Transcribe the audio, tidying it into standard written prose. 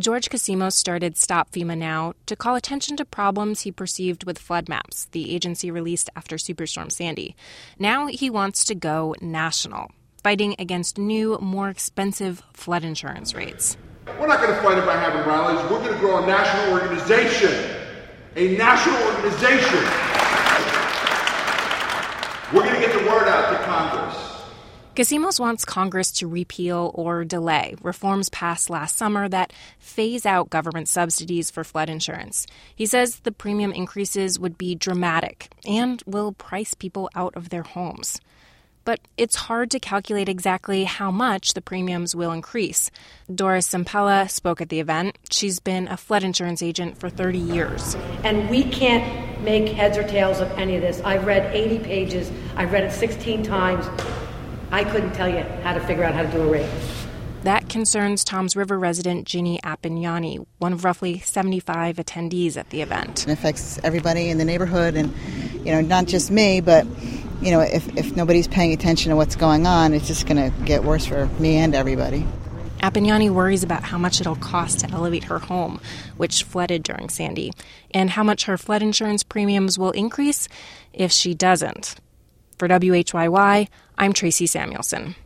George Casimos started Stop FEMA Now to call attention to problems he perceived with flood maps the agency released after Superstorm Sandy. Now he wants to go national, fighting against new, more expensive flood insurance rates. We're not going to fight it by having rallies. We're going to grow a national organization. A national organization. We're going to get the word out to Congress. Casimos wants Congress to repeal or delay reforms passed last summer that phase out government subsidies for flood insurance. He says the premium increases would be dramatic and will price people out of their homes. But it's hard to calculate exactly how much the premiums will increase. Doris Sempella spoke at the event. She's been a flood insurance agent for 30 years. And we can't make heads or tails of any of this. I've read 80 pages. I've read it 16 times. I couldn't tell you how to figure out how to do a rate. That concerns Toms River resident Ginny Appignani, one of roughly 75 attendees at the event. It affects everybody in the neighborhood and, not just me, but, if nobody's paying attention to what's going on, it's just going to get worse for me and everybody. Appignani worries about how much it'll cost to elevate her home, which flooded during Sandy, and how much her flood insurance premiums will increase if she doesn't. For WHYY, I'm Tracy Samuelson.